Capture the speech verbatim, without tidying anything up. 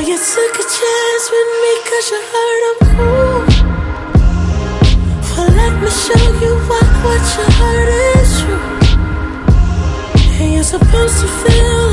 You took a chance with me cause you heard I'm cool. Well, let me show you why what you heard is true. And you're supposed to feel